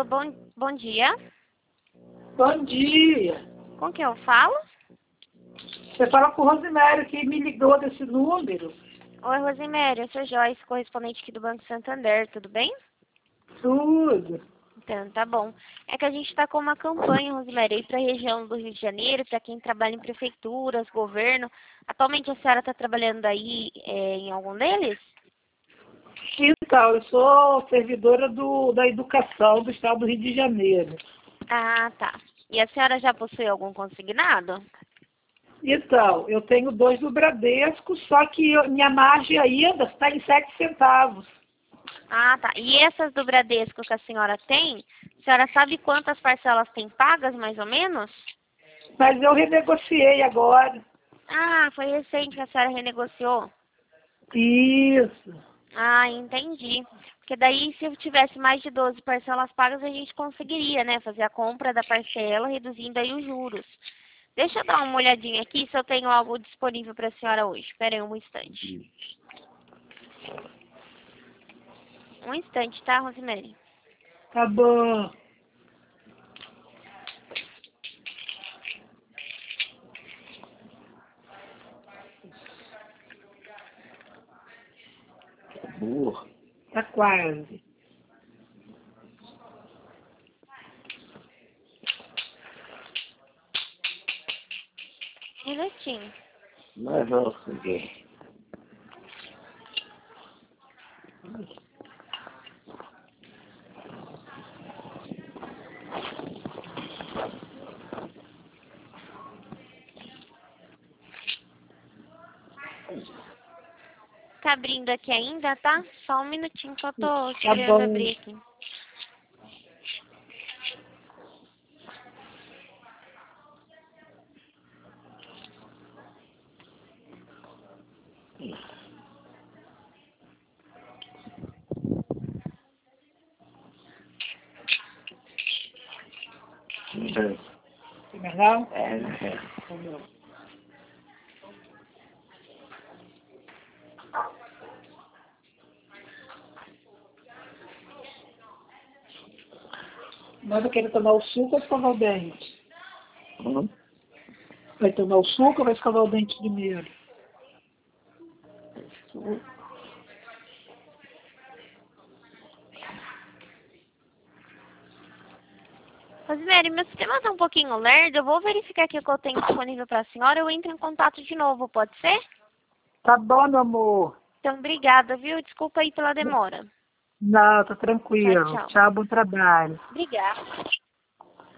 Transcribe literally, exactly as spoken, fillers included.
Alô, bom, bom dia. Bom dia. Com quem eu falo? Você fala com o Rosimério, que me ligou desse número. Oi, Rosimério, eu sou Joyce, correspondente aqui do Banco Santander, tudo bem? Tudo. Então, tá bom. É que a gente está com uma campanha, Rosimério, aí para a região do Rio de Janeiro, para quem trabalha em prefeituras, governo. Atualmente a senhora está trabalhando aí é, em algum deles? Então, eu sou servidora do, da educação do estado do Rio de Janeiro. Ah, tá. E a senhora já possui algum consignado? Então, eu tenho dois do Bradesco, só que eu- minha margem ainda está em sete centavos. Ah, tá. E essas do Bradesco que a senhora tem, a senhora sabe quantas parcelas tem pagas, mais ou menos? Mas eu renegociei agora. Ah, foi recente que a senhora renegociou. Isso. Ah, entendi. Porque daí, se eu tivesse mais de doze parcelas pagas, a gente conseguiria, né, fazer a compra da parcela, reduzindo aí os juros. Deixa eu dar uma olhadinha aqui se eu tenho algo disponível para a senhora hoje. Espera aí um instante. Um instante, tá, Rosemary? Tá bom. Boa. Tá quase. Um minutinho. Mas não, filho. Tá abrindo aqui ainda, tá? Só um minutinho que eu tô Tá querendo bom. abrir aqui. Não? É, é. Mas vai querer tomar o suco ou escovar o dente? Hum? Vai tomar o suco ou vai escovar o dente primeiro? Rosemary, meu sistema tá um pouquinho lerdo. Eu vou verificar aqui o que eu tenho disponível para a senhora. Eu entro em contato de novo, pode ser? Tá bom, meu amor. Então, obrigada, viu? Desculpa aí pela demora. Não, tá Tchau, tranquilo. tchau. Tchau, bom trabalho. Obrigada.